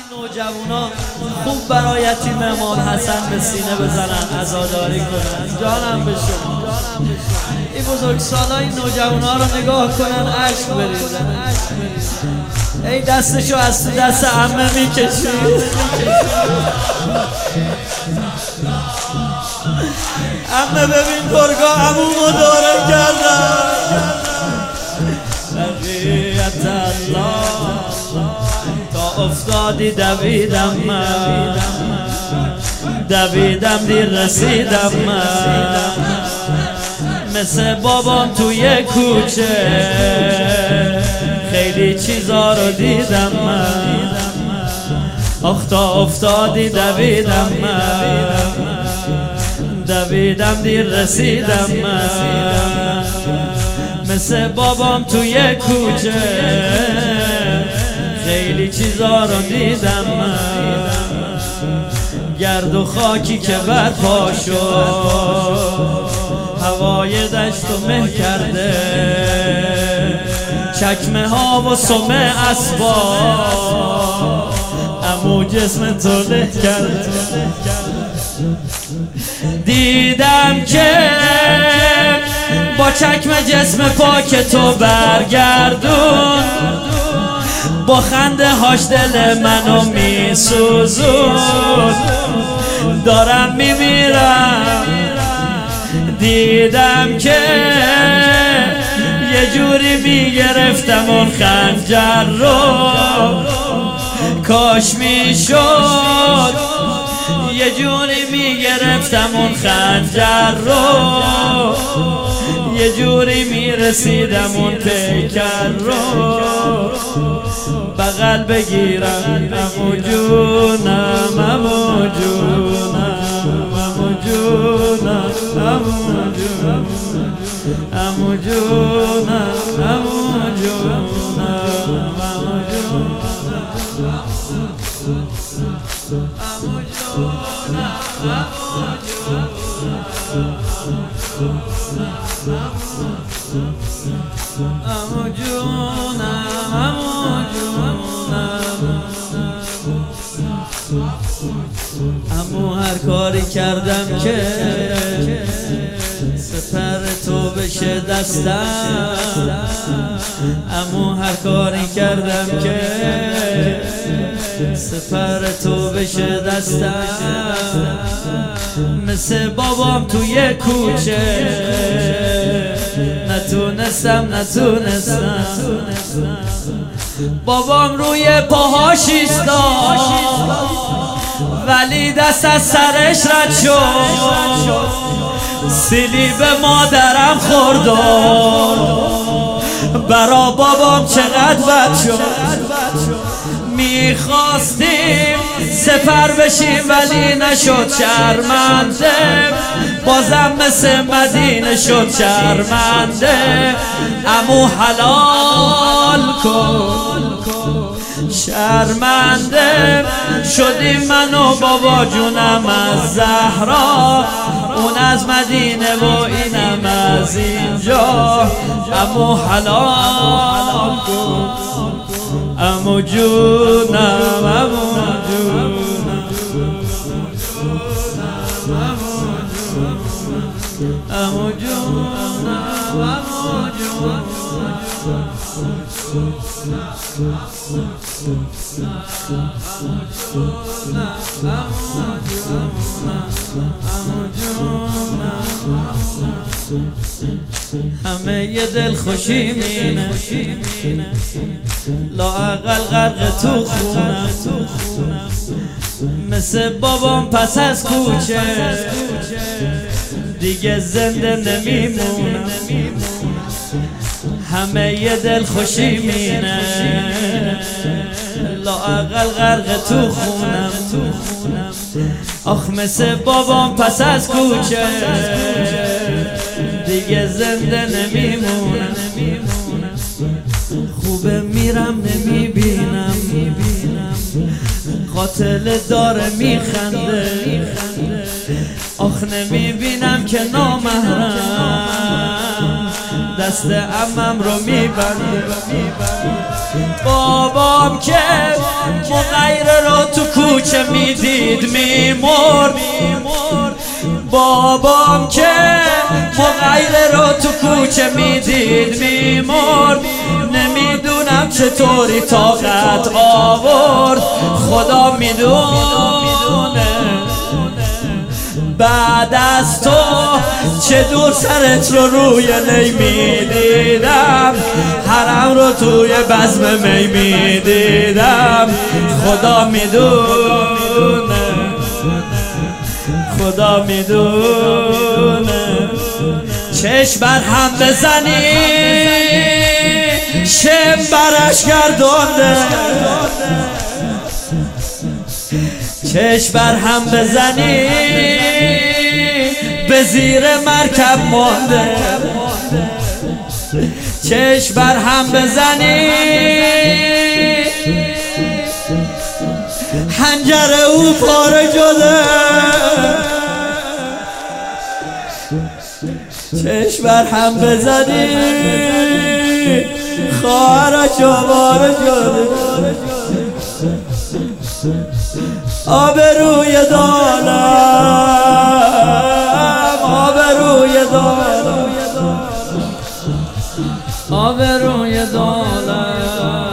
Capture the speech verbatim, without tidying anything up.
نوجوانا خوب برای یتیم امام حسن به سینه بزنن، عزاداری کنن. جانم بشون این بزرگسالا این نوجوانا رو نگاه کنن، اشک بریزن. ای دستشو از تو دست عمه میکشید. عمه ببین گرگا عمومو داره کردن. بقیت الله تا افتادی دویدم من، دویدم دیر رسیدم من، مثل بابام توی کوچه خیلی چیزا رو دیدم من. آخ تا افتادی دویدم من، دویدم دیر رسیدم من، مثل بابام توی کوچه خیلی چیزا رو دیدم من. گرد و خاکی که برپا شد، هوای دشت و مه کرده، چکمه ها و سمه اسباب امو جسم تو له کرده. دیدم که با چکمه جسم پاک تو برگردون، با خنده هاش دل منو میسوزون. دارم میمیرم. دیدم که یه جوری میگرفتم اون خنجر رو، کاش میشد یه جوری میگرفتم اون خنجر رو، یه جوری میرسیدم اون پیکر رو، بغل بگیرم عمو جونم، عمو جونم، عمو جونم، عمو جونم، عمو جونم، عمو جونم، عمو عمو جونم، عمو جونم. عمو هر کاری کردم که سپر تو بشه دستم، عمو هر کاری کردم که سپر تو بشه دستم، مثل بابام توی کوچه نتونستم نتونستم. بابام روی پاهاش ایستاد ولی دست از سرش رد شد، سیلی به مادرم خورد و برا بابام چقدر بد شد. میخواستیم سپر بشیم ولی نشد، شرمنده بازم مثل مدینه شد شرمنده. عمو حلال کن، شرمنده شدیم من و بابا جونم از زهرا، اون از مدینه و اینم از اینجا. عمو حلال کن، عمو جونم، عمو جونم، عمو جونم، عمو جونم. همه یه دل خوشی مینه، لااقل غرق تو خونم، مثل بابام پس از کوچه دیگه زنده نمیمونم. همه یه دل خوشی مینه، لااقل غرق تو خونم. آخ مثل بابام پس از کوچه دیگه زنده نمیمونم. خوبه میرم نمیبینم، قاتل داره میخنده. آخ نمیبینم که نامحرم دست عمم رو میبنده. بابام که مغیره رو تو کوچه میدید میمرد، بابام که مغیره رو تو کوچه میدید میمرد. نمیدونم چطوری طاقت آورد، خدا میدونه. بعد از تو چه دور سرت رو روی نی میدیدم، حرم رو توی بزم می میدیدم. خدا میدونه، خدا میدونه. چشم بر هم بزنی شم برش گردانده، چشم بر هم بزنی به زیر مرکب مانده، چشم بر هم بزنی حنجر او پاره شده، چشم بر هم بزنی خواهرش آواره شده. آبروی دارم، آبروی دارم، آبروی دارم.